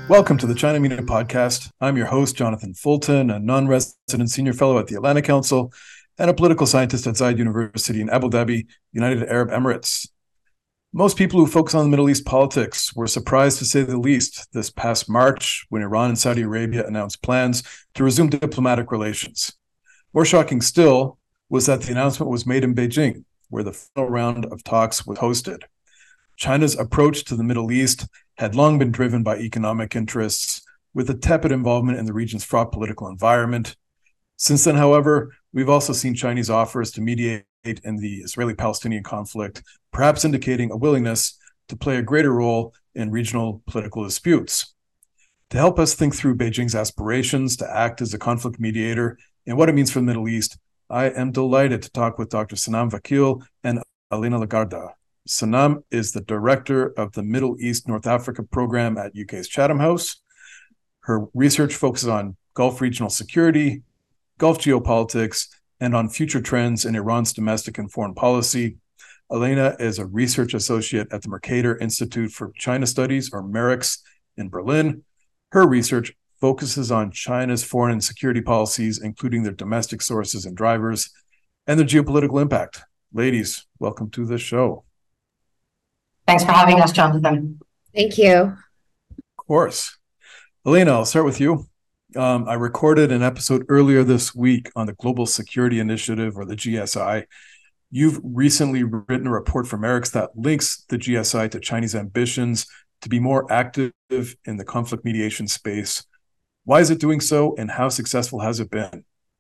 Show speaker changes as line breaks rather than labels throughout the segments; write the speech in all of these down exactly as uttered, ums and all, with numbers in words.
Welcome to the China Media Podcast. I'm your host, Jonathan Fulton, a non-resident senior fellow at the Atlantic Council and a political scientist at Zayed University in Abu Dhabi, United Arab Emirates. Most people who focus on Middle East politics were surprised, to say the least, this past March when Iran and Saudi Arabia announced plans to resume diplomatic relations. More shocking still was that the announcement was made in Beijing, where the final round of talks was hosted. China's approach to the Middle East had long been driven by economic interests, with a tepid involvement in the region's fraught political environment. Since then, however, we've also seen Chinese offers to mediate in the Israeli-Palestinian conflict, perhaps indicating a willingness to play a greater role in regional political disputes. To help us think through Beijing's aspirations to act as a conflict mediator and what it means for the Middle East, I am delighted to talk with Doctor Sanam Vakil and Elena Lagarda. Sanam is the director of the Middle East North Africa program at U K's Chatham House. Her research focuses on Gulf regional security, Gulf geopolitics, and on future trends in Iran's domestic and foreign policy. Elena is a research associate at the Mercator Institute for China Studies, or MERIX, in Berlin. Her research focuses on China's foreign and security policies, including their domestic sources and drivers, and their geopolitical impact. Ladies, welcome to the show.
Thanks for having us, Jonathan.
Thank you.
Of course. Elena, I'll start with you. Um, I recorded an episode earlier this week on the Global Security Initiative, or the G S I. You've recently written a report for MERIX that links the G S I to Chinese ambitions to be more active in the conflict mediation space. Why is it doing so, and how successful has it been?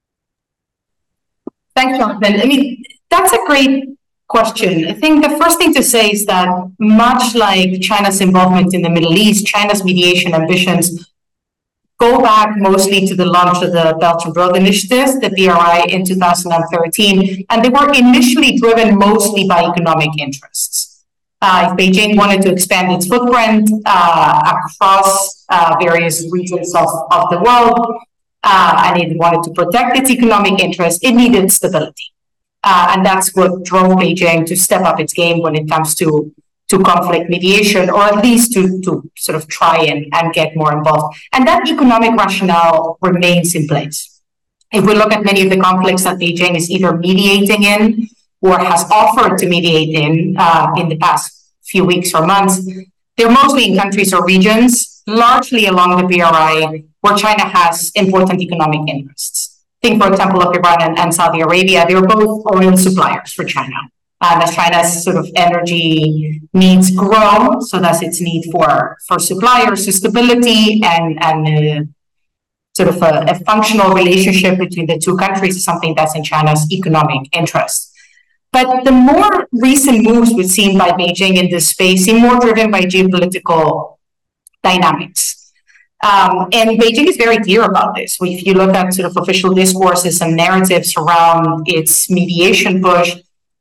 Thanks, Jonathan. I mean, that's a great question. I think the first thing to say is that much like China's involvement in the Middle East, China's mediation ambitions go back mostly to the launch of the Belt and Road Initiative, the B R I, in two thousand thirteen, and they were initially driven mostly by economic interests. Uh, if Beijing wanted to expand its footprint uh, across uh, various regions of, of the world, uh, and it wanted to protect its economic interests, it needed stability. Uh, and that's what drove Beijing to step up its game when it comes to, to conflict mediation, or at least to, to sort of try and, and get more involved. And that economic rationale remains in place. If we look at many of the conflicts that Beijing is either mediating in or has offered to mediate in uh, in the past few weeks or months, they're mostly in countries or regions, largely along the B R I, where China has important economic interests. Think, for example, of Iran and, and Saudi Arabia. They're both oil suppliers for China. And as China's sort of energy needs grow, so does its need for, for suppliers. So stability and, and uh, sort of a, a functional relationship between the two countries is something that's in China's economic interest. But the more recent moves we've seen by Beijing in this space seem more driven by geopolitical dynamics. Um, and Beijing is very clear about this. If you look at sort of official discourses and narratives around its mediation push,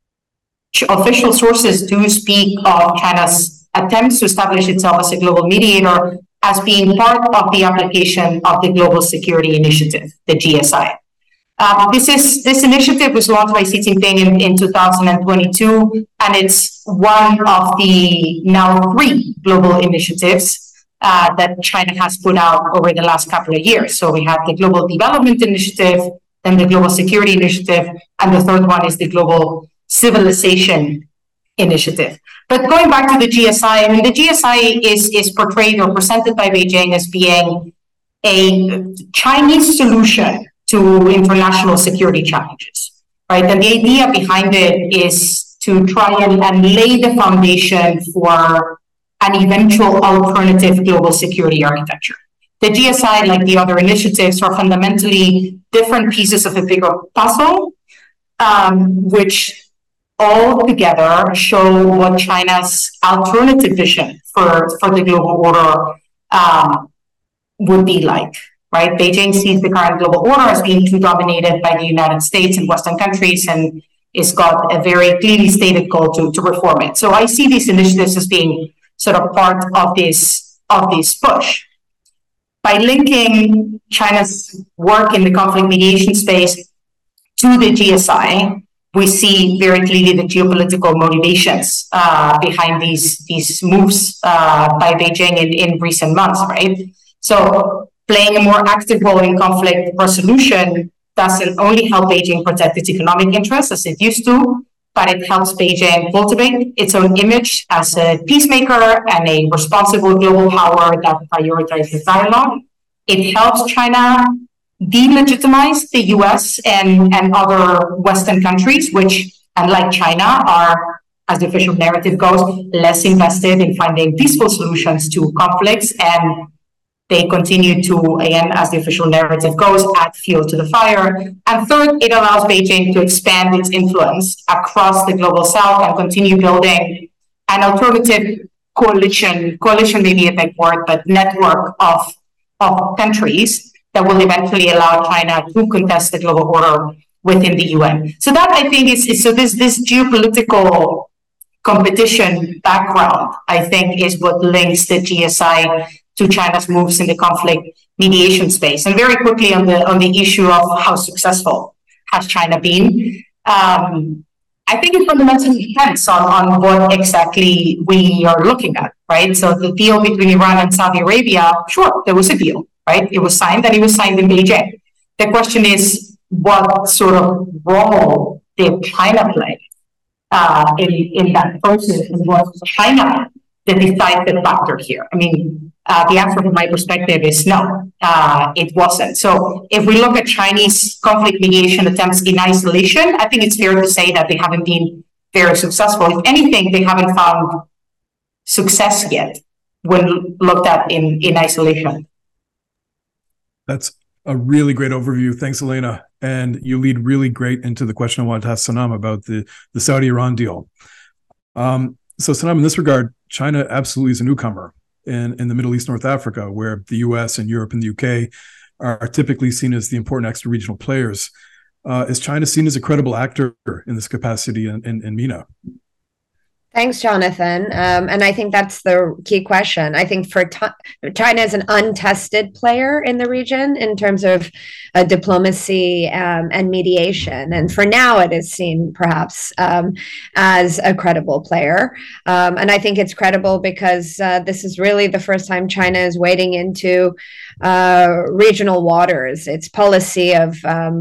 official sources do speak of China's attempts to establish itself as a global mediator as being part of the application of the Global Security Initiative, the G S I. Uh, this is this initiative was launched by Xi Jinping in, in two thousand twenty-two, and it's one of the now three global initiatives Uh, that China has put out over the last couple of years. So we have the Global Development Initiative, then the Global Security Initiative, and the third one is the Global Civilization Initiative. But going back to the G S I, I mean, the G S I is, is portrayed or presented by Beijing as being a Chinese solution to international security challenges, right? And the idea behind it is to try and, and lay the foundation for an eventual alternative global security architecture. The G S I, like the other initiatives, are fundamentally different pieces of a bigger puzzle, um, which all together show what China's alternative vision for, for the global order um, would be like, right? Beijing sees the current global order as being too dominated by the United States and Western countries, and it's got a very clearly stated goal to, to reform it. So I see these initiatives as being sort of part of this of this push. By linking China's work in the conflict mediation space to the G S I, we see very clearly the geopolitical motivations uh, behind these, these moves uh, by Beijing in, in recent months, right? So playing a more active role in conflict resolution doesn't only help Beijing protect its economic interests as it used to, but it helps Beijing cultivate its own image as a peacemaker and a responsible global power that prioritizes dialogue. It helps China delegitimize the U S and, and other Western countries, which, unlike China, are, as the official narrative goes, less invested in finding peaceful solutions to conflicts, and they continue to, again, as the official narrative goes, add fuel to the fire. And third, it allows Beijing to expand its influence across the global south and continue building an alternative coalition, coalition may be a big word, but network of, of countries that will eventually allow China to contest the global order within the U N. So that, I think, is, is so this, this geopolitical competition background, I think, is what links the G S I to China's moves in the conflict mediation space. And very quickly on the on the issue of how successful has China been, um, I think it fundamentally depends on, on what exactly we are looking at, right? So the deal between Iran and Saudi Arabia, sure, there was a deal, right? It was signed and it was signed in Beijing. The question is, what sort of role did China play uh, in, in that process? And was China the decisive factor here? I mean, Uh, the answer from my perspective is no, uh, it wasn't. So if we look at Chinese conflict mediation attempts in isolation, I think it's fair to say that they haven't been very successful. If anything, they haven't found success yet when looked at in, in isolation.
That's a really great overview. Thanks, Elena. And you lead really great into the question I wanted to ask Sanam about the, the Saudi-Iran deal. Um, so Sanam, in this regard, China absolutely is a newcomer In, in the Middle East, North Africa, where the U S and Europe and the U K are, are typically seen as the important extra-regional players. Uh, is China seen as a credible actor in this capacity in, in, in MENA?
Thanks, Jonathan. Um, and I think that's the key question. I think for t- China is an untested player in the region in terms of uh, diplomacy um, and mediation. And for now, it is seen perhaps um, as a credible player. Um, and I think it's credible because uh, this is really the first time China is wading into uh, regional waters. Its policy of um,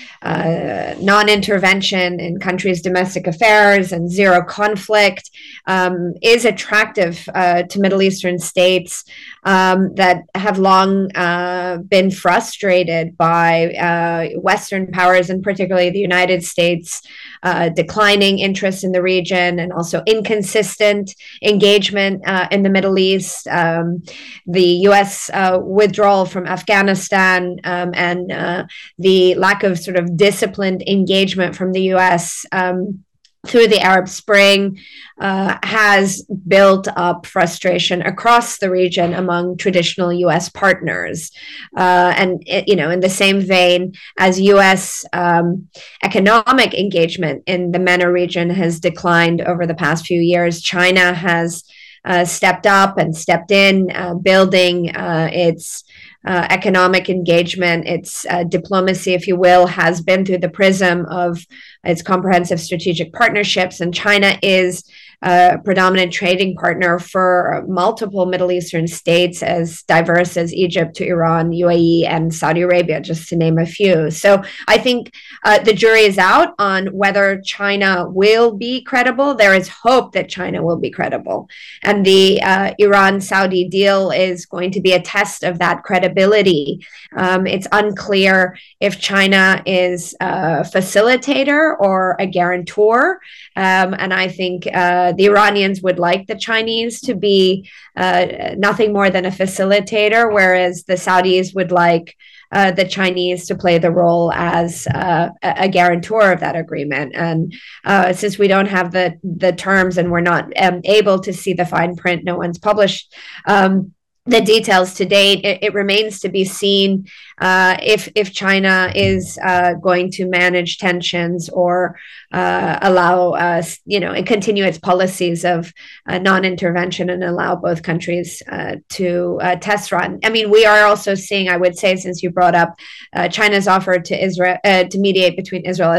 uh, non-intervention in countries' domestic affairs and zero conflict Um, is attractive uh, to Middle Eastern states um, that have long uh, been frustrated by uh, Western powers, and particularly the United States, uh, declining interest in the region and also inconsistent engagement uh, in the Middle East. Um, the U S uh, withdrawal from Afghanistan um, and uh, the lack of sort of disciplined engagement from the U S um, through the Arab Spring uh, has built up frustration across the region among traditional U S partners. Uh, and, it, you know, in the same vein as U S um, economic engagement in the MENA region has declined over the past few years, China has uh, stepped up and stepped in, uh, building uh, its Uh, economic engagement, its uh, diplomacy, if you will, has been through the prism of its comprehensive strategic partnerships. And China is a predominant trading partner for multiple Middle Eastern states as diverse as Egypt to Iran, U A E, and Saudi Arabia, just to name a few. So I think uh, the jury is out on whether China will be credible. There is hope that China will be credible. And the uh, Iran-Saudi deal is going to be a test of that credibility. Um, it's unclear if China is a facilitator or a guarantor. Um, and I think uh, the Iranians would like the Chinese to be uh, nothing more than a facilitator, whereas the Saudis would like uh, the Chinese to play the role as uh, a guarantor of that agreement. And uh, since we don't have the, the terms and we're not um, able to see the fine print, no one's published um, the details to date, it, it remains to be seen uh, if if China is uh, going to manage tensions or uh, allow us, you know, and continue its policies of uh, non-intervention and allow both countries uh, to uh, test run. I mean, we are also seeing, I would say, since you brought up uh, China's offer to Israel uh, to mediate between Israel as pa-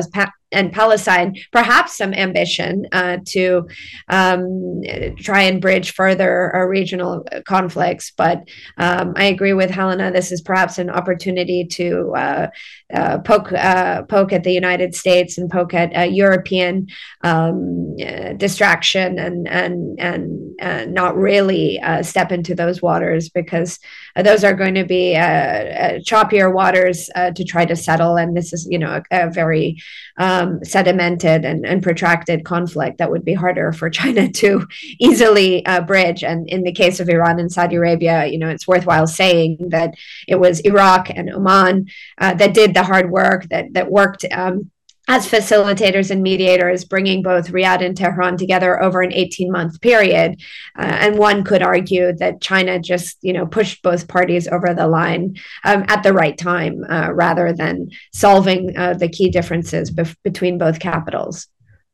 and Palestine, perhaps some ambition uh, to um, try and bridge further uh, regional conflicts. But um, I agree with Helena. This is perhaps an opportunity to uh, uh, poke uh, poke at the United States and poke at uh, European um, uh, distraction and and and uh, not really uh, step into those waters, because uh, those are going to be uh, uh, choppier waters uh, to try to settle. And this is, you know, a, a very um, sedimented and, and protracted conflict that would be harder for China to easily uh, bridge. And in the case of Iran and Saudi Arabia, you know, it's worthwhile saying that it was Iraq and Oman uh, that did the hard work, that that worked um, as facilitators and mediators, bringing both Riyadh and Tehran together over an eighteen-month period. Uh, and one could argue that China just, you know, pushed both parties over the line um, at the right time, uh, rather than solving uh, the key differences bef- between both capitals.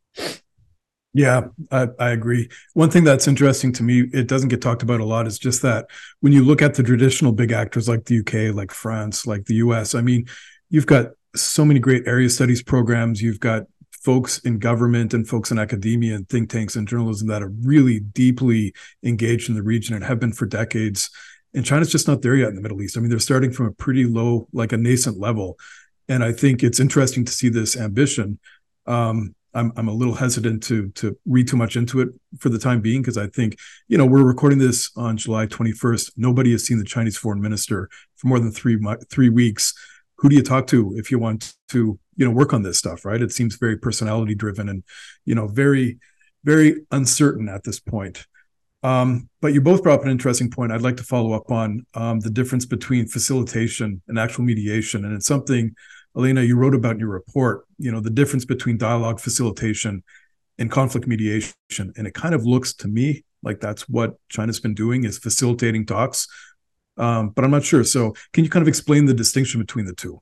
Yeah, I, I agree. One thing that's interesting to me, it doesn't get talked about a lot, is just that when you look at the traditional big actors like the U K, like France, like the U S, I mean, you've got so many great area studies programs. You've got folks in government and folks in academia and think tanks and journalism that are really deeply engaged in the region and have been for decades. And China's just not there yet in the Middle East. I mean, they're starting from a pretty low, like a nascent level. And I think it's interesting to see this ambition. Um, I'm I'm a little hesitant to to read too much into it for the time being, because I think, you know, we're recording this on July twenty-first. Nobody has seen the Chinese foreign minister for more than three three weeks. Who do you talk to if you want to, you know, work on this stuff, right? It seems very personality driven and, you know, very, very uncertain at this point. Um, but you both brought up an interesting point I'd like to follow up on, um, the difference between facilitation and actual mediation. And it's something, Elena, you wrote about in your report, you know, the difference between dialogue facilitation and conflict mediation. And it kind of looks to me like that's what China's been doing, is facilitating talks. Um, but I'm not sure. So can you kind of explain the distinction between the two?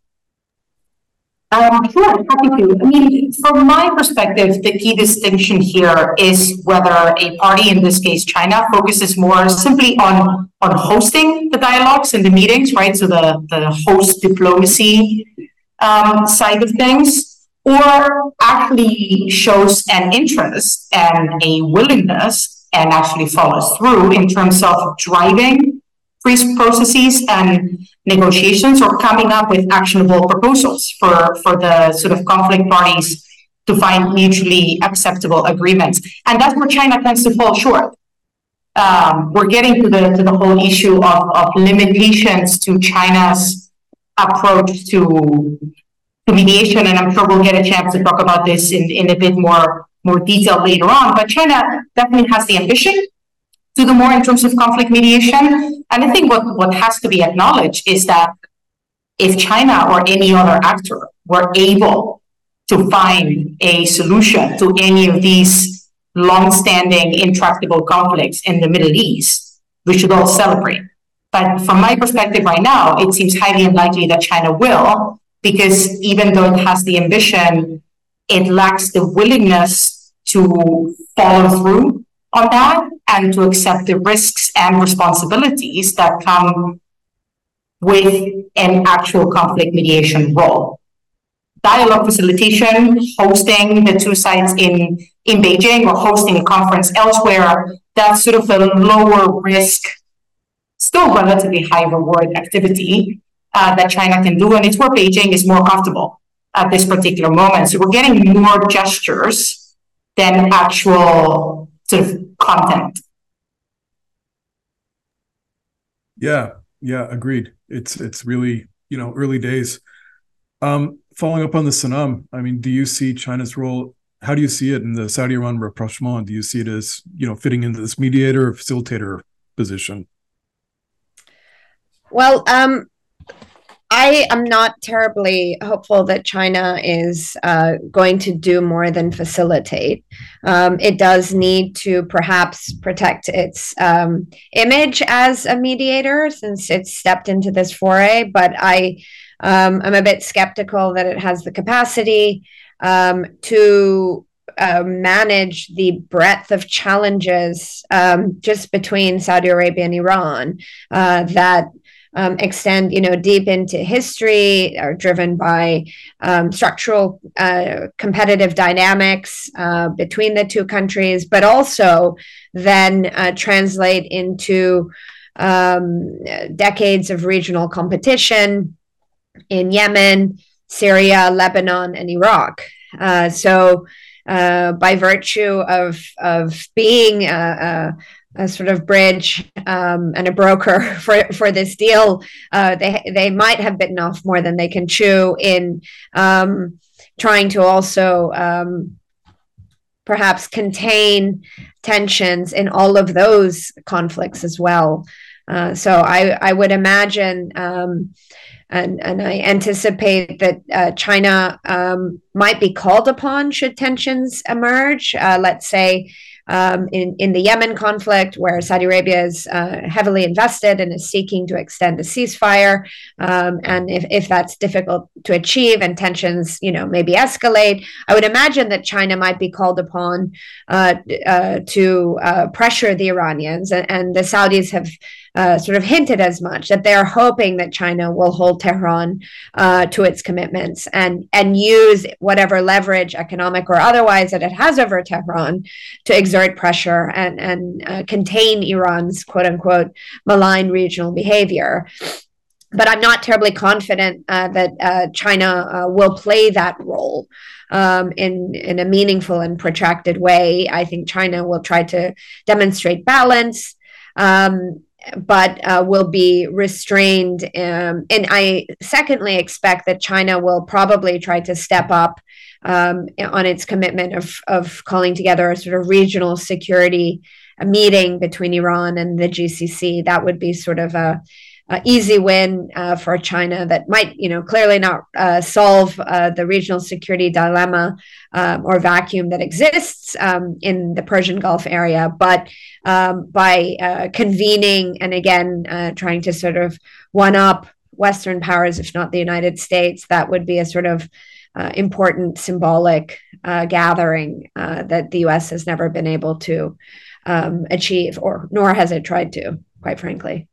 Um, sure, happy to. I mean, from my perspective, the key distinction here is whether a party, in this case China, focuses more simply on, on hosting the dialogues and the meetings, right? So the, the host diplomacy um, side of things, or actually shows an interest and a willingness and actually follows through in terms of driving processes and negotiations, or coming up with actionable proposals for, for the sort of conflict parties to find mutually acceptable agreements. And that's where China tends to fall short. Um, we're getting to the to the whole issue of, of limitations to China's approach to, to mediation, and I'm sure we'll get a chance to talk about this in, in a bit more, more detail later on. But China definitely has the ambition to do more in terms of conflict mediation. And I think what, what has to be acknowledged is that if China or any other actor were able to find a solution to any of these long-standing intractable conflicts in the Middle East, we should all celebrate. But from my perspective right now, it seems highly unlikely that China will, because even though it has the ambition, it lacks the willingness to follow through on that and to accept the risks and responsibilities that come with an actual conflict mediation role. Dialogue facilitation, hosting the two sides in, in Beijing, or hosting a conference elsewhere, that's sort of a lower risk, still relatively high reward activity uh, that China can do, and it's where Beijing is more comfortable at this particular moment. So we're getting more gestures than actual sort of content.
Yeah, yeah, agreed. It's it's really, you know, early days. Um, following up on the Sanam, I mean, do you see China's role? How do you see it in the Saudi-Iran rapprochement? Do you see it as, you know, fitting into this mediator or facilitator position?
Well, um, I am not terribly hopeful that China is uh, going to do more than facilitate. Um, it does need to perhaps protect its um, image as a mediator, since it's stepped into this foray, but I um, I'm a bit skeptical that it has the capacity um, to uh, manage the breadth of challenges um, just between Saudi Arabia and Iran uh, that um, extend, you know, deep into history, are driven by um, structural uh, competitive dynamics uh, between the two countries, but also then uh, translate into um, decades of regional competition in Yemen, Syria, Lebanon, and Iraq. Uh, so, uh, by virtue of of being a, a, a sort of bridge um, and a broker for, for this deal, uh, they they might have bitten off more than they can chew in um, trying to also um, perhaps contain tensions in all of those conflicts as well. Uh, so I, I would imagine, um, and, and I anticipate that uh, China um, might be called upon should tensions emerge. Uh, let's say um, in, in the Yemen conflict, where Saudi Arabia is uh, heavily invested and is seeking to extend a ceasefire. Um, and if, if that's difficult to achieve and tensions, you know, maybe escalate, I would imagine that China might be called upon uh, uh, to uh, pressure the Iranians. And, and the Saudis have Uh, sort of hinted as much, that they're hoping that China will hold Tehran uh, to its commitments and and use whatever leverage, economic or otherwise, that it has over Tehran to exert pressure and and uh, contain Iran's quote unquote malign regional behavior. But I'm not terribly confident uh, that uh, China uh, will play that role um, in in a meaningful and protracted way. I think China will try to demonstrate balance. Um, but uh, will be restrained. Um, and I secondly expect that China will probably try to step up um, on its commitment of, of calling together a sort of regional security a meeting between Iran and the G C C. That would be sort of a, a easy win uh, for China that might, you know, clearly not uh, solve uh, the regional security dilemma um, or vacuum that exists um, in the Persian Gulf area, but um, by uh, convening and again uh, trying to sort of one up Western powers, if not the United States, that would be a sort of uh, important symbolic uh, gathering uh, that the U S has never been able to um, achieve, or nor has it tried to, quite frankly.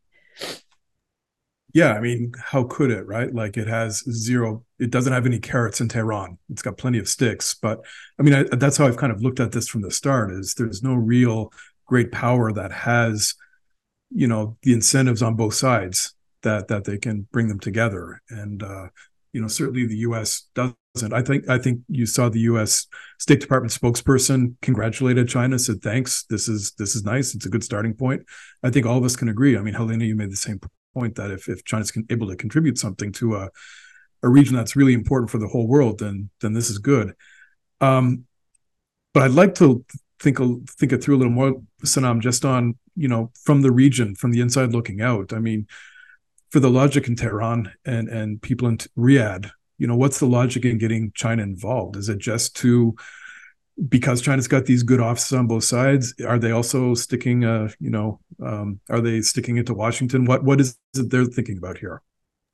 Yeah, I mean, how could it, right? Like it has zero, it doesn't have any carrots in Tehran. It's got plenty of sticks. But I mean, I, that's how I've kind of looked at this from the start, is there's no real great power that has, you know, the incentives on both sides that that they can bring them together. And, uh, you know, certainly the U S doesn't. I think I think you saw the U S State Department spokesperson congratulated China, said, thanks, this is this is nice. It's a good starting point. I think all of us can agree. I mean, Helena, you made the same point that if, if China's able to contribute something to a, a region that's really important for the whole world, then then this is good. Um, but I'd like to think think it through a little more, Sanam, just on, you know, from the region, from the inside looking out. I mean, for the logic in Tehran and, and people in Riyadh, you know, what's the logic in getting China involved? Is it just to, because China's got these good offices on both sides, are they also sticking, uh, you know, um, are they sticking it to Washington? What What is it they're thinking about here?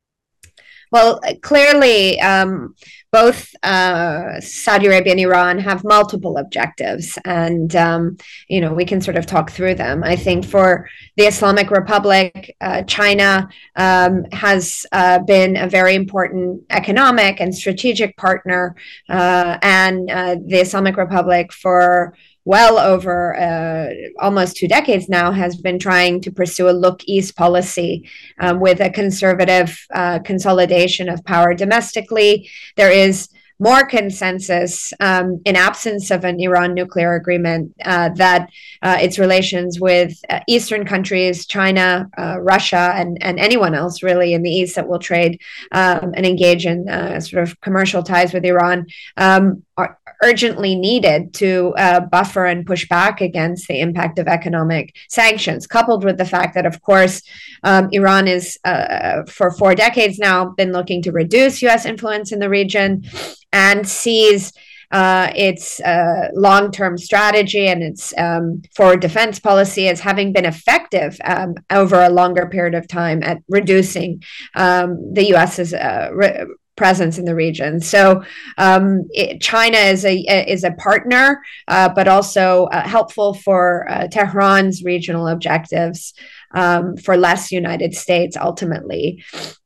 Well, clearly, um, both uh, Saudi Arabia and Iran have multiple objectives, and um, you know, we can sort of talk through them. I think for the Islamic Republic, uh, China um, has uh, been a very important economic and strategic partner, uh, and uh, the Islamic Republic for well over uh, almost two decades now has been trying to pursue a look east policy um, with a conservative uh, consolidation of power domestically. There is more consensus um, in absence of an Iran nuclear agreement uh, that uh, its relations with uh, Eastern countries, China, uh, Russia, and, and anyone else really in the East that will trade um, and engage in uh, sort of commercial ties with Iran um, are urgently needed to uh, buffer and push back against the impact of economic sanctions, coupled with the fact that, of course, um, Iran is, uh, for four decades now, been looking to reduce U S influence in the region and sees uh, its uh, long-term strategy and its um, forward defense policy as having been effective um, over a longer period of time at reducing um, the U S's uh, re- presence in the region. So um, it, China is a is a partner, uh, but also uh, helpful for uh, Tehran's regional objectives, um, for less United States ultimately.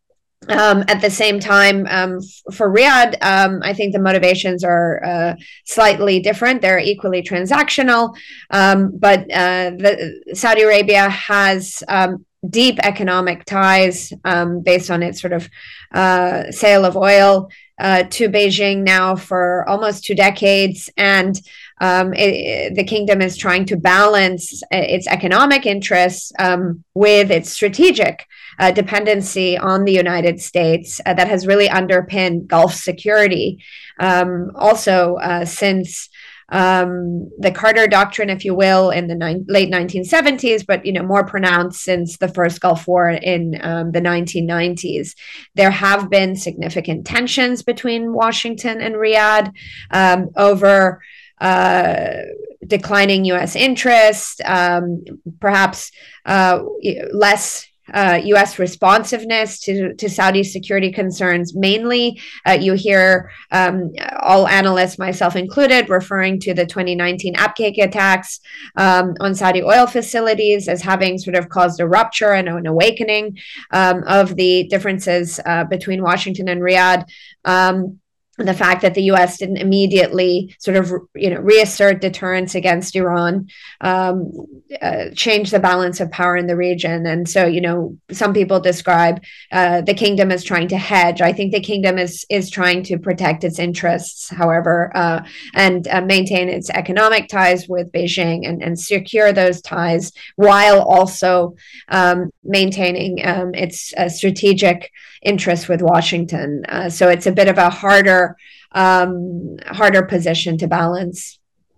Um, at the same time, um, f- for Riyadh, um, I think the motivations are uh, slightly different. They're equally transactional, um, but uh, the, Saudi Arabia has um, deep economic ties um, based on its sort of uh, sale of oil uh, to Beijing now for almost two decades. And um, it, the kingdom is trying to balance its economic interests um, with its strategic uh, dependency on the United States uh, that has really underpinned Gulf security. Um, also, uh, since Um, the Carter Doctrine, if you will, in the ni- late nineteen seventies, but you know more pronounced since the first Gulf War in um, the nineteen nineties. There have been significant tensions between Washington and Riyadh um, over uh, declining U S interest, um, perhaps uh, less Uh, U S responsiveness to, to Saudi security concerns. Mainly, uh, you hear um, all analysts, myself included, referring to the twenty nineteen Abqaiq attacks um, on Saudi oil facilities as having sort of caused a rupture and an awakening um, of the differences uh, between Washington and Riyadh. Um, the fact that the U S didn't immediately sort of, you know, reassert deterrence against Iran, um, uh, change the balance of power in the region. And so, you know, some people describe uh, the kingdom as trying to hedge. I think the kingdom is is trying to protect its interests, however, uh, and uh, maintain its economic ties with Beijing and, and secure those ties while also um, maintaining um, its uh, strategic interests with Washington. Uh, so it's a bit of a harder, um, harder position to balance.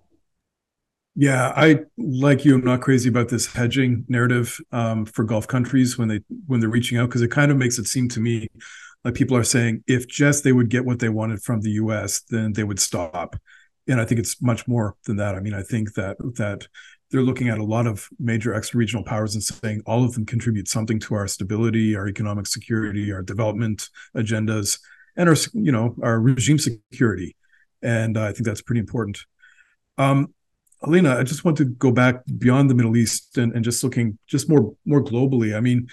Yeah, I like you. I'm not crazy about this hedging narrative um, for Gulf countries when they when they're reaching out, because it kind of makes it seem to me like people are saying if just they would get what they wanted from the U S, then they would stop. And I think it's much more than that. I mean, I think that that they're looking at a lot of major extra-regional powers and saying all of them contribute something to our stability, our economic security, our development agendas, and our, you know, our regime security. And uh, I think that's pretty important. Um, Alina, I just want to go back beyond the Middle East and, and just looking just more more globally. I mean,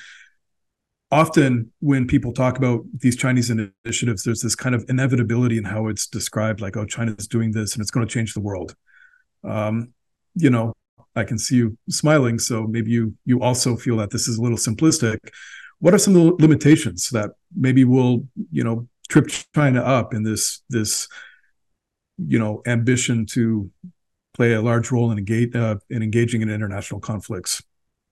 often when people talk about these Chinese initiatives, there's this kind of inevitability in how it's described, like, oh, China's doing this and it's going to change the world. Um, you know, I can see you smiling, so maybe you you also feel that this is a little simplistic. What are some of the limitations that maybe will, you know, trip China up in this this, you know, ambition to play a large role in engage uh, in engaging in international conflicts?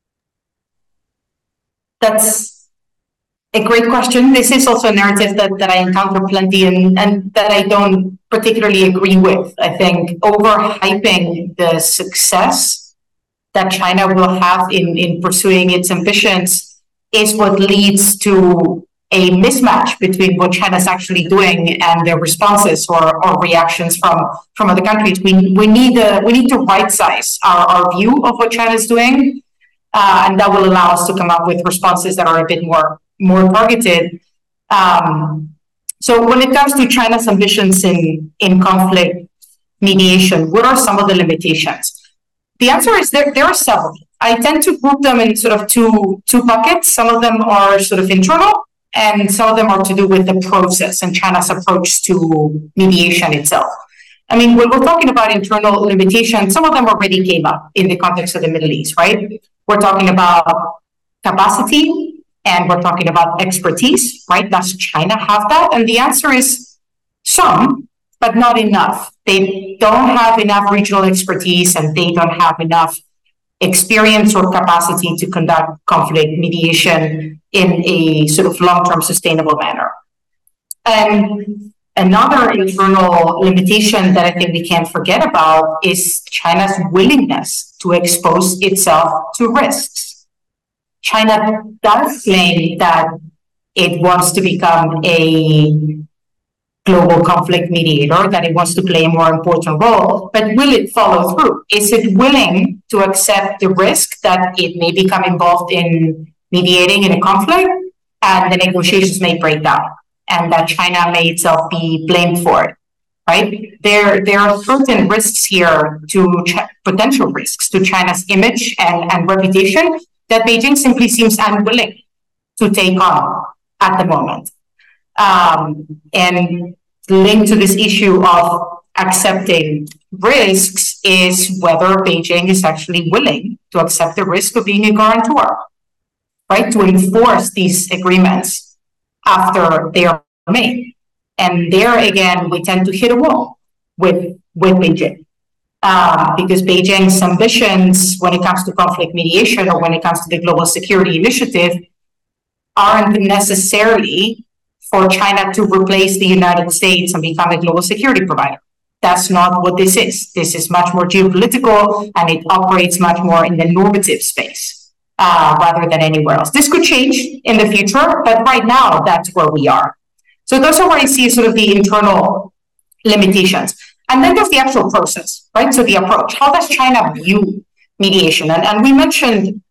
That's a great question. This is also a narrative that, that I encounter plenty and, and that I don't particularly agree with. I think overhyping the success that China will have in, in pursuing its ambitions is what leads to a mismatch between what China's actually doing and their responses or, or reactions from, from other countries. We we need a, we need to right size our, our view of what China's doing, uh, and that will allow us to come up with responses that are a bit more more targeted. Um, so when it comes to China's ambitions in in conflict mediation, what are some of the limitations? The answer is there, there are several. I tend to group them in sort of two, two buckets. Some of them are sort of internal, and some of them are to do with the process and China's approach to mediation itself. I mean, when we're talking about internal limitations, some of them already came up in the context of the Middle East, right? We're talking about capacity and we're talking about expertise, right? Does China have that? And the answer is some, but not enough. They don't have enough regional expertise and they don't have enough experience or capacity to conduct conflict mediation in a sort of long-term sustainable manner. And another internal limitation that I think we can't forget about is China's willingness to expose itself to risks. China does claim that it wants to become a global conflict mediator, that it wants to play a more important role, but will it follow through? Is it willing to accept the risk that it may become involved in mediating in a conflict and the negotiations may break down? and that China may itself be blamed for it, right? There, there are certain risks here to ch- potential risks to China's image and, and reputation that Beijing simply seems unwilling to take on at the moment. Um, and linked to this issue of accepting risks is whether Beijing is actually willing to accept the risk of being a guarantor, right? To enforce these agreements after they are made. And there again, we tend to hit a wall with, with Beijing. Uh, because Beijing's ambitions when it comes to conflict mediation or when it comes to the Global Security Initiative aren't necessarily for China to replace the United States and become a global security provider. That's not what this is. This is much more geopolitical, and it operates much more in the normative space uh, rather than anywhere else. This could change in the future, but right now, that's where we are. So those are where I see sort of the internal limitations. And then there's the actual process, right? So the approach. How does China view mediation? And, and we mentioned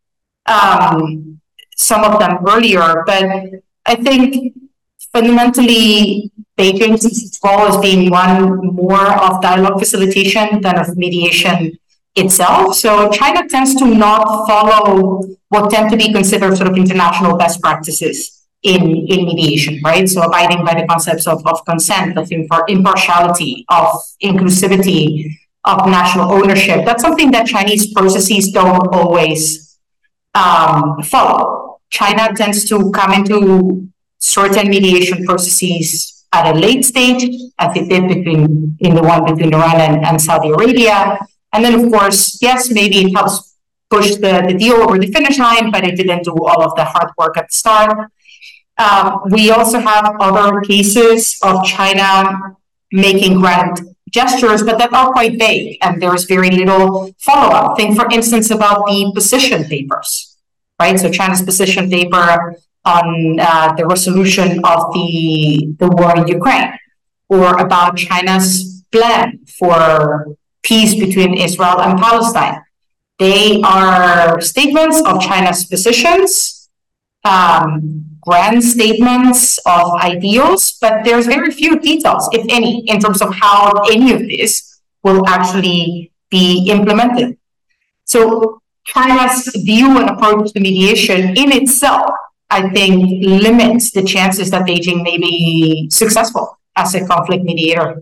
um, some of them earlier, but I think fundamentally, Beijing sees its role as being one more of dialogue facilitation than of mediation itself. So China tends to not follow what tend to be considered sort of international best practices in, in mediation, right? So abiding by the concepts of, of consent, of impar- impartiality, of inclusivity, of national ownership. That's something that Chinese processes don't always um, follow. China tends to come into certain mediation processes at a late stage, as it did between in the one between Iran and, and Saudi Arabia. And then, of course, yes, maybe it helps push the, the deal over the finish line, but it didn't do all of the hard work at the start. Um, we also have other cases of China making grand gestures, but that are quite vague, and there's very little follow-up. Think, for instance, about the position papers, right? So China's position paper on uh, the resolution of the, the war in Ukraine, or about China's plan for peace between Israel and Palestine. They are statements of China's positions, um, grand statements of ideals, but there's very few details, if any, in terms of how any of this will actually be implemented. So China's view and approach to mediation in itself, I think, limits the chances that Beijing may be successful as a conflict mediator.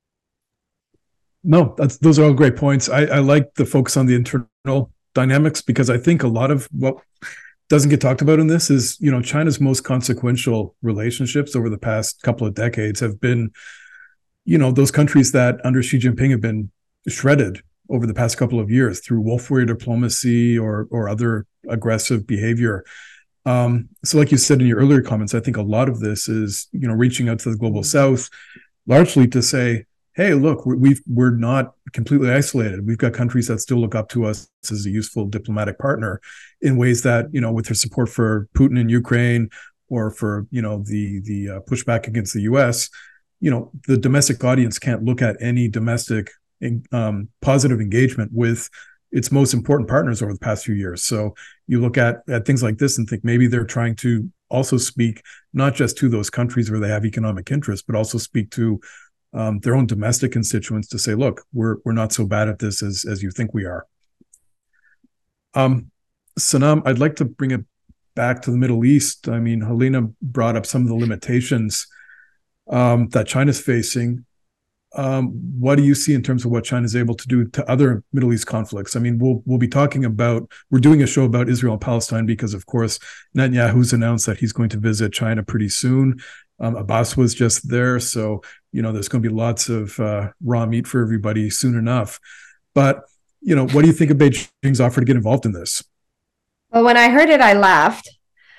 No, that's those are all great points. I, I like the focus on the internal dynamics, because I think a lot of what doesn't get talked about in this is, you know, China's most consequential relationships over the past couple of decades have been, you know, those countries that under Xi Jinping have been shredded over the past couple of years through wolf warrior diplomacy or or other aggressive behavior. Um, so like you said in your earlier comments, I think a lot of this is, you know, reaching out to the global south, largely to say, hey, look, we're, we've, we're not completely isolated. We've got countries that still look up to us as a useful diplomatic partner in ways that, you know, with their support for Putin in Ukraine or for, you know, the, the uh, pushback against the U S, you know, the domestic audience can't look at any domestic um, positive engagement with its most important partners over the past few years. So you look at, at things like this and think maybe they're trying to also speak not just to those countries where they have economic interest, but also speak to um, their own domestic constituents to say, look, we're we're not so bad at this as, as you think we are. Um, Sanam, I'd like to bring it back to the Middle East. I mean, Helena brought up some of the limitations um, that China's facing. Um, what do you see in terms of what China is able to do to other Middle East conflicts? I mean, we'll we'll be talking about, we're doing a show about Israel and Palestine because, of course, Netanyahu's announced that he's going to visit China pretty soon. Um, Abbas was just there, so, you know, there's going to be lots of uh, raw meat for everybody soon enough. But, you know, what do you think of Beijing's offer to get involved in this?
Well, when I heard it, I laughed.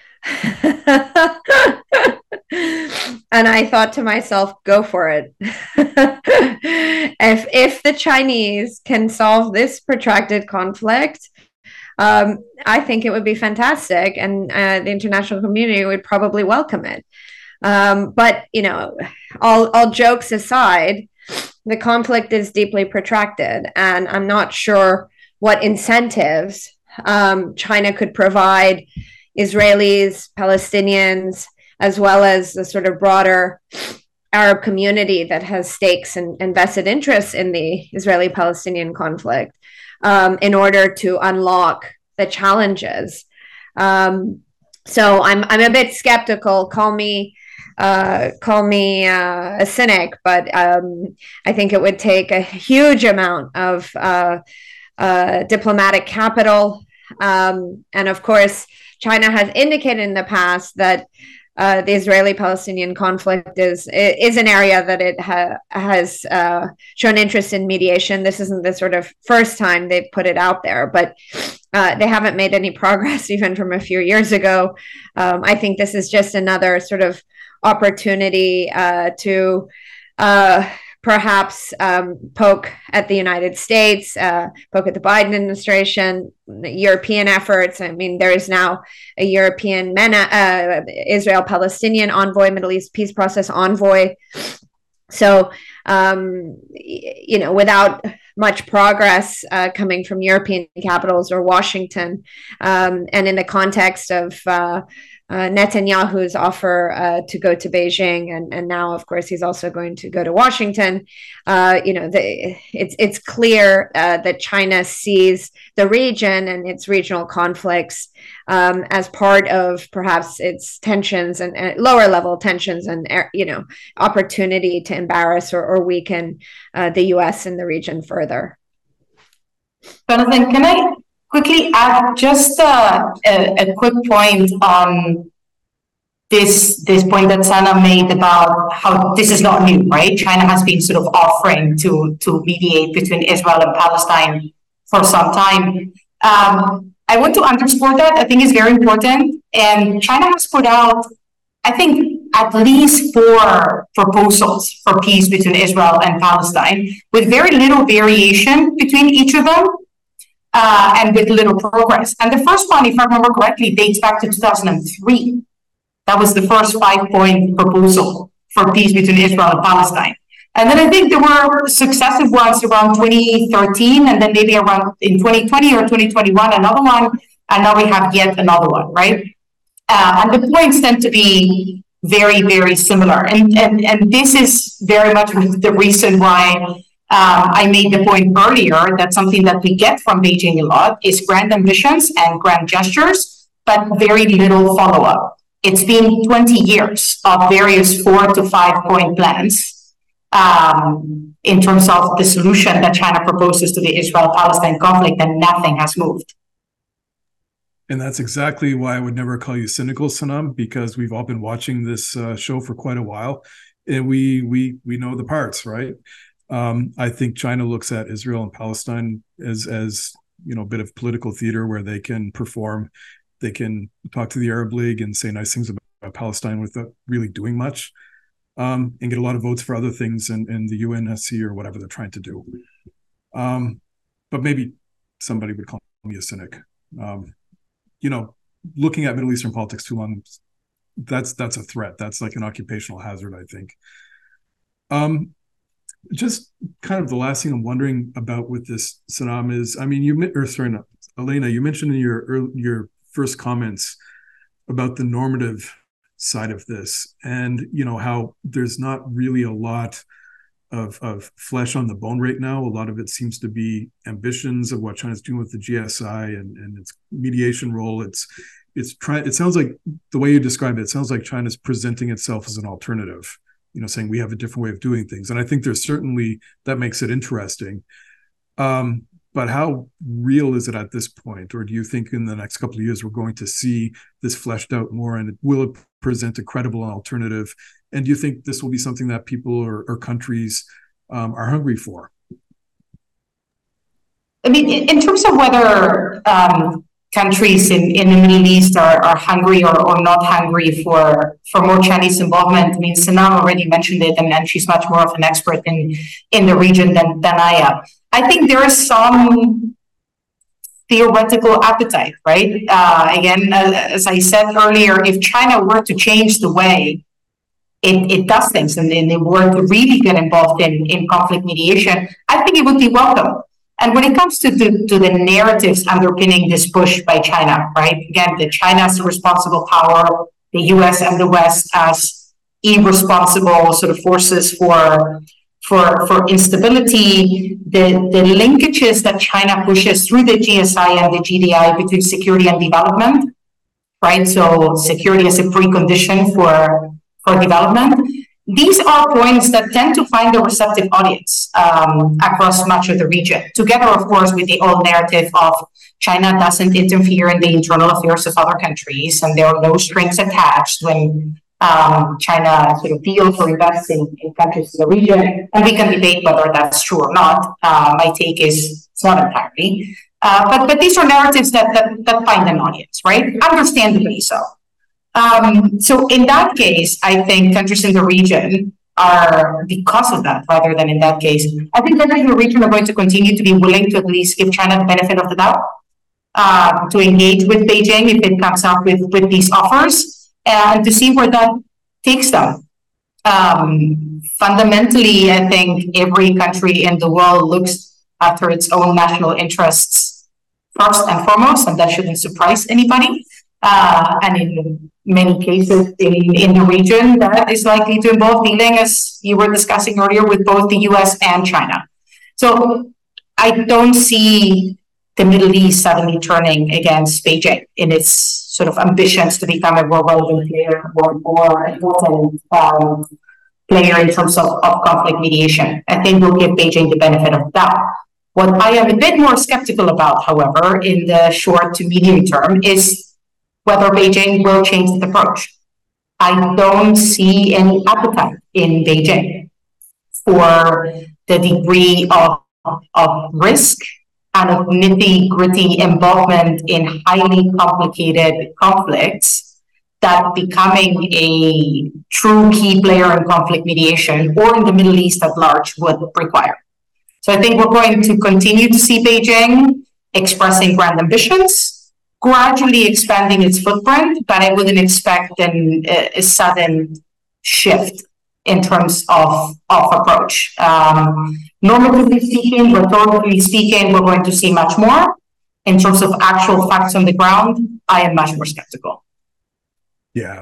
And I thought to myself, go for it. if if the Chinese can solve this protracted conflict, um, I think it would be fantastic, and uh, the international community would probably welcome it. Um, but, you know, all all jokes aside, the conflict is deeply protracted, and I'm not sure what incentives um, China could provide Israelis, Palestinians, as well as the sort of broader Arab community that has stakes and, and vested interests in the Israeli-Palestinian conflict, um, in order to unlock the challenges. Um, so I'm I'm a bit skeptical. Call me uh, call me uh, a cynic, but um, I think it would take a huge amount of uh, uh, diplomatic capital, um, and of course, China has indicated in the past that Uh, the Israeli-Palestinian conflict is is an area that it ha- has uh, shown interest in mediation. This isn't the sort of first time they've put it out there, but uh, they haven't made any progress even from a few years ago. Um, I think this is just another sort of opportunity uh, to uh, perhaps um, poke at the United States, uh, poke at the Biden administration, the European efforts. I mean, there is now a European MENA, uh, Israel-Palestinian envoy, Middle East peace process envoy. So, um, you know, without much progress uh, coming from European capitals or Washington, um, and in the context of uh, Uh, Netanyahu's offer uh, to go to Beijing, and, and now, of course, he's also going to go to Washington. Uh, you know, the, it's it's clear uh, that China sees the region and its regional conflicts um, as part of perhaps its tensions and, and lower level tensions and, you know, opportunity to embarrass or, or weaken uh, the U S in the region further.
Jonathan, can I quickly add just uh, a, a quick point on this this point that Sana made about how this is not new, right? China has been sort of offering to to mediate between Israel and Palestine for some time. Um, I want to underscore that. I think it's very important. And China has put out, I think, at least four proposals for peace between Israel and Palestine, with very little variation between each of them. Uh, and with little progress. And the first one, if I remember correctly, dates back to two thousand three. That was the first five-point proposal for peace between Israel and Palestine. And then I think there were successive ones around twenty thirteen, and then maybe around in twenty twenty or twenty twenty-one, another one, and now we have yet another one, right? Uh, and the points tend to be very, very similar. And, and, and this is very much the reason why Um, I made the point earlier that something that we get from Beijing a lot is grand ambitions and grand gestures, but very little follow-up. It's been twenty years of various four to five point plans um, in terms of the solution that China proposes to the Israel-Palestine conflict, and nothing has moved.
And that's exactly why I would never call you cynical, Sanam, because we've all been watching this uh, show for quite a while, and we we we know the parts, right? Um, I think China looks at Israel and Palestine as, as you know, a bit of political theater where they can perform, they can talk to the Arab League and say nice things about Palestine without really doing much, um, and get a lot of votes for other things in, in the U N S C or whatever they're trying to do. Um, but maybe somebody would call me a cynic. Um, you know, looking at Middle Eastern politics too long, that's that's a threat. That's like an occupational hazard, I think. Um, Just kind of the last thing I'm wondering about with this, Sanam, is, I mean, you, or sorry, no, Elena, you mentioned in your your first comments about the normative side of this, and, you know, how there's not really a lot of, of flesh on the bone right now. A lot of it seems to be ambitions of what China's doing with the G S I and, and its mediation role. It's, it's trying, it sounds like the way you describe it, it sounds like China's presenting itself as an alternative, you know, saying we have a different way of doing things. And I think there's certainly, that makes it interesting. Um, but how real is it at this point? Or do you think in the next couple of years, we're going to see this fleshed out more, and will it present a credible alternative? And do you think this will be something that people or, or countries um, are hungry for?
I mean, in terms of whether um, countries in, in the Middle East are, are hungry or, or not hungry for, for more Chinese involvement, I mean, Sanam already mentioned it, and, and she's much more of an expert in, in the region than, than I am. I think there is some theoretical appetite, right? Uh, again, uh, as I said earlier, if China were to change the way it, it does things, and, and it were to really get involved in, in conflict mediation, I think it would be welcome. And when it comes to the, to the narratives underpinning this push by China, right? Again, that China is the responsible power the U S and the West as irresponsible sort of forces for for for instability, the, the linkages that China pushes through the G S I and the G D I between security and development, right? So security is a precondition for, for development. These are points that tend to find a receptive audience um, across much of the region, together, of course, with the old narrative of China doesn't interfere in the internal affairs of other countries, and there are no strings attached when um, China sort of deals or invests in, in countries in the region. And we can debate whether that's true or not. Uh, my take is it's not entirely. Uh, but, but these are narratives that, that, that find an audience, right? Understandably so. Um, so in that case, I think countries in the region are, because of that, rather than in that case, I think countries in the region are going to continue to be willing to at least give China the benefit of the doubt, uh, to engage with Beijing if it comes up with, with these offers, and to see where that takes them. Um, fundamentally, I think every country in the world looks after its own national interests first and foremost, and that shouldn't surprise anybody. Uh, and in many cases in, in the region, that is likely to involve dealing, as you were discussing earlier, with both the U S and China. So I don't see the Middle East suddenly turning against Beijing in its sort of ambitions to become a more relevant player or more important um, player in terms of, of conflict mediation. I think we'll give Beijing the benefit of that. What I am a bit more skeptical about, however, in the short to medium term is whether Beijing will change its approach. I don't see any appetite in Beijing for the degree of, of risk and of nitty-gritty involvement in highly complicated conflicts that becoming a true key player in conflict mediation or in the Middle East at large would require. So I think we're going to continue to see Beijing expressing grand ambitions, gradually expanding its footprint, but I wouldn't expect an, a, a sudden shift in terms of, of approach. Um, normatively speaking, rhetorically speaking, we're going to see much more. In terms of actual facts on the ground, I am much more skeptical.
Yeah.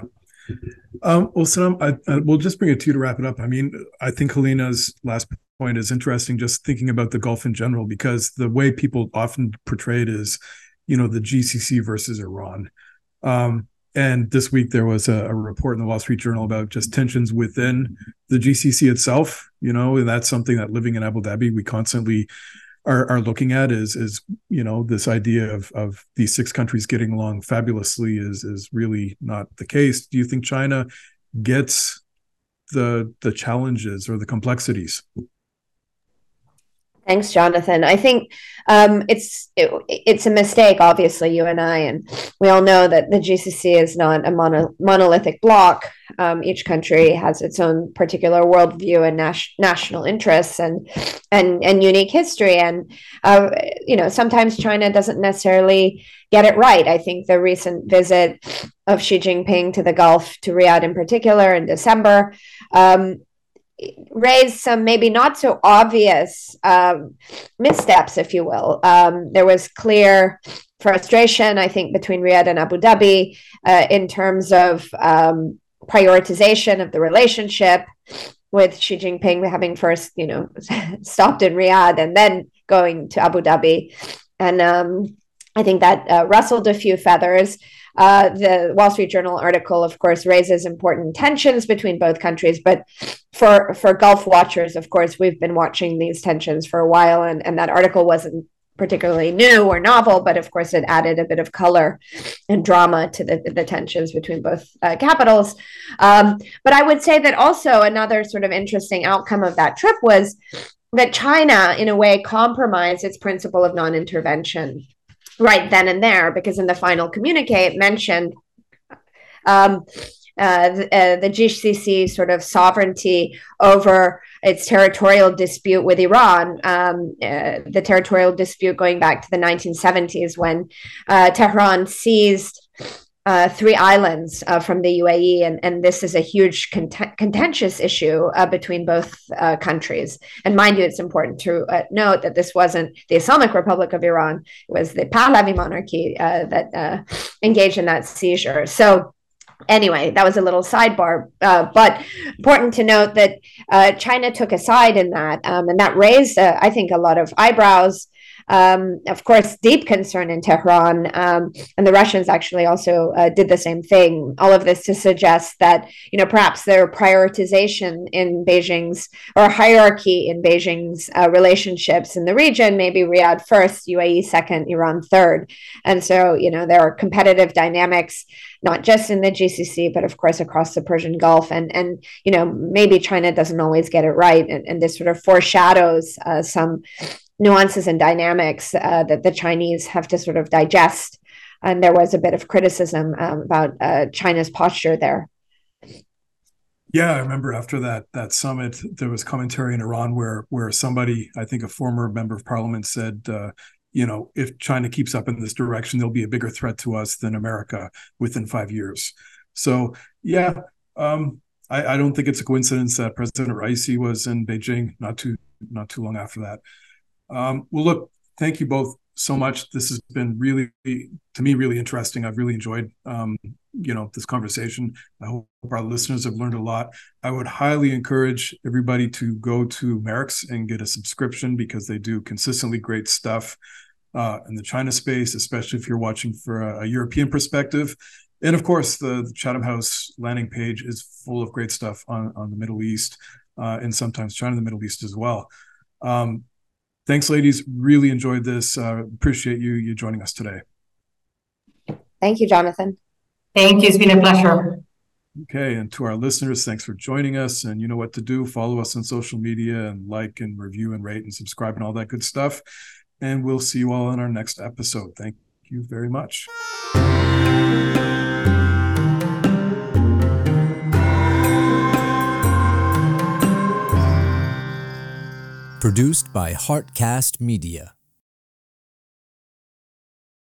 Um, well, Sanam, I, I, we'll just bring it to you to wrap it up. I mean, I think Helena's last point is interesting, just thinking about the Gulf in general, because the way people often portray it is, you know, the G C C versus Iran. Um, and this week there was a, a report in the Wall Street Journal about just tensions within the G C C itself, you know, and that's something that living in Abu Dhabi, we constantly are, are looking at is, is, you know, this idea of, of these six countries getting along fabulously is, is really not the case. Do you think China gets the, the challenges or the complexities?
Thanks, Jonathan. I think um, it's it, it's a mistake, obviously, you and I, and we all know that the G C C is not a mono, monolithic bloc. Um, each country has its own particular worldview and nas- national interests and and and unique history. And uh, you know, sometimes China doesn't necessarily get it right. I think the recent visit of Xi Jinping to the Gulf, to Riyadh in particular, in December, Um, raised some maybe not so obvious um, missteps, if you will. Um, there was clear frustration, I think, between Riyadh and Abu Dhabi uh, in terms of um, prioritization of the relationship, with Xi Jinping having first, you know, stopped in Riyadh and then going to Abu Dhabi. And um, I think that uh, rustled a few feathers. Uh, the Wall Street Journal article, of course, raises important tensions between both countries. But for for Gulf watchers, of course, we've been watching these tensions for a while, and, and that article wasn't particularly new or novel, but of course, it added a bit of color and drama to the, the tensions between both uh, capitals. Um, but I would say that also another sort of interesting outcome of that trip was that China, in a way, compromised its principle of non-intervention right then and there, because in the final communique it mentioned um, uh, the, uh, the G C C sort of sovereignty over its territorial dispute with Iran, um, uh, the territorial dispute going back to the nineteen seventies when uh, Tehran seized Uh, three islands uh, from the U A E, and, and this is a huge cont- contentious issue uh, between both uh, countries. And mind you, it's important to uh, note that this wasn't the Islamic Republic of Iran; it was the Pahlavi monarchy uh, that uh, engaged in that seizure. So Anyway, that was a little sidebar, uh, but important to note that uh, China took a side in that, um, and that raised, uh, I think, a lot of eyebrows. Um, of course, deep concern in Tehran, um, and the Russians actually also uh, did the same thing. All of this to suggest that, you know, perhaps their prioritization in Beijing's, or hierarchy in Beijing's uh, relationships in the region, maybe Riyadh first, U A E second, Iran third. And so, you know, there are competitive dynamics, not just in the G C C, but of course across the Persian Gulf. And, and you know, maybe China doesn't always get it right. And, and this sort of foreshadows uh, some nuances and dynamics uh, that the Chinese have to sort of digest. And there was a bit of criticism um, about uh, China's posture there.
Yeah, I remember after that that summit, there was commentary in Iran where where somebody, I think a former member of parliament, said, uh, you know, if China keeps up in this direction, there'll be a bigger threat to us than America within five years. So, yeah, um, I, I don't think it's a coincidence that President Raisi was in Beijing not too not too long after that. Um, well, look, thank you both so much. This has been really, to me, really interesting. I've really enjoyed, um, you know, this conversation. I hope our listeners have learned a lot. I would highly encourage everybody to go to Merrick's and get a subscription, because they do consistently great stuff uh, in the China space, especially if you're watching for a, a European perspective. And of course, the, the Chatham House landing page is full of great stuff on, on the Middle East uh, and sometimes China and the Middle East as well. Um, Thanks, ladies. Really enjoyed this. Uh, appreciate you you joining us today.
Thank you, Jonathan.
Thank you. It's been a pleasure.
Okay, and to our listeners, thanks for joining us. And you know what to do. Follow us on social media and like and review and rate and subscribe and all that good stuff. And we'll see you all in our next episode. Thank you very much.
Produced by Heartcast Media.